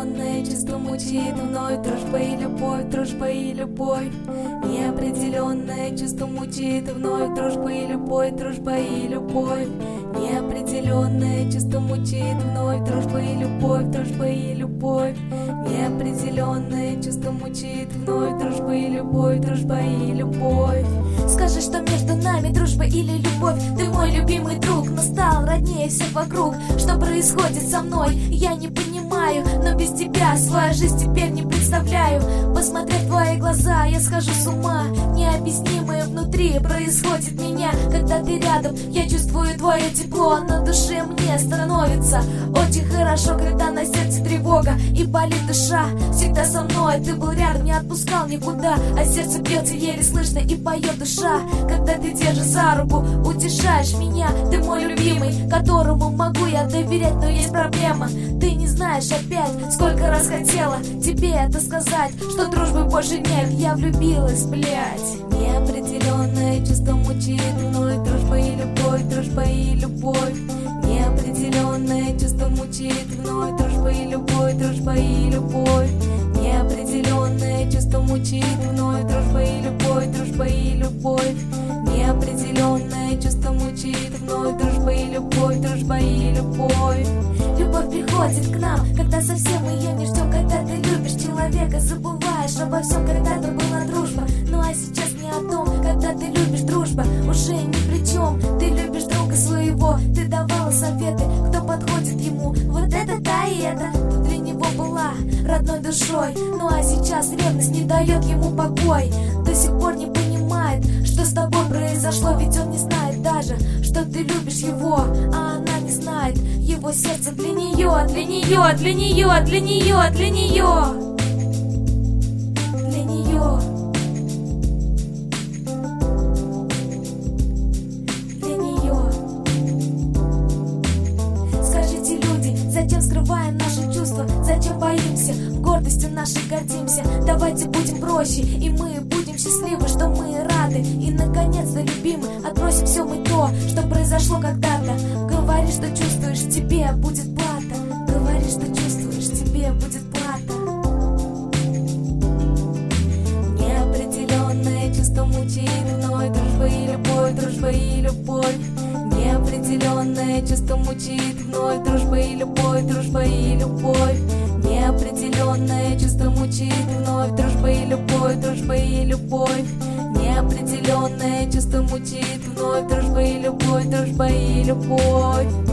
Неопределенное чувство мучит вновь, дружба и любовь, дружба и любовь. Неопределенное чувство мучит вновь, дружба и любовь, дружба и любовь. Неопределенное чувство мучит вновь, дружба и любовь, дружба и любовь. Неопределенное чувство мучит вновь, дружба и любовь, дружба и любовь. Скажи, что между нами дружба или любовь? Ты мой любимый друг, но стал роднее всех вокруг. Что происходит со мной, я не понимаю, но без тебя свою жизнь теперь не представляю. Посмотрев в твои глаза, я схожу с ума. Необъяснимое внутри происходит меня. Когда ты рядом, я чувствую твое тепло. На душе мне становится очень хорошо, когда на сердце тревога и болит душа. Всегда со мной, ты был рядом, не отпускал никуда. А сердце бьется еле слышно и поет душа. Когда ты держишь за руку, утешаешь меня. Ты мой любимый, которому могу я доверять, но есть проблема. Ты не знаешь опять, сколько раз хотела тебе это сказать, что дружбы больше нет, я влюбилась, блядь. Неопределенное чувство мучит вновь, дружба и любовь, дружба и любовь. Неопределенное чувство мучит вновь, дружба и любовь, дружба и любовь. Неопределенное чувство мучит вновь, дружба и любовь, дружба и любовь. Неопределенное чувство мучит вновь, дружба и любовь, дружба и любовь. Любовь приходит к нам, когда совсем ее не ждем. Когда ты любишь человека, забываешь обо всем. Когда-то была дружба, ну а сейчас не о том. Когда ты любишь, дружба уже ни при чем. Ты любишь друга своего, ты давала советы, кто подходит ему. Вот это да и это, ты для него была родной душой. Ну а сейчас ревность не дает ему покой. До сих пор не понимает, что с тобой произошло. Ведь он не знает даже, что ты любишь его, а она не знает. Его сердце для нее, для нее, для нее, для нее, для нее, для нее, для нее. Скажите, люди, зачем скрываем наши чувства? Зачем боимся? Гордостью нашей гордимся. Давайте будем проще, и мы будем счастливы, что мы рады. И наконец-то любимы, отбросим все мы то, что произошло когда-то. Говори, что чувствуешь, тебе будет плата. Говори, что чувствуешь, тебе будет плата. Неопределенное чувство мучит вновь, дружба и любовь, дружба и любовь. Неопределенное чувство мучит вновь, дружба и любовь, дружба и любовь. Неопределенное чувство мучит вновь, дружба и любовь, дружба и любовь. Неопределенное чувство мучит вновь, дружба и любовь, дружба и любовь.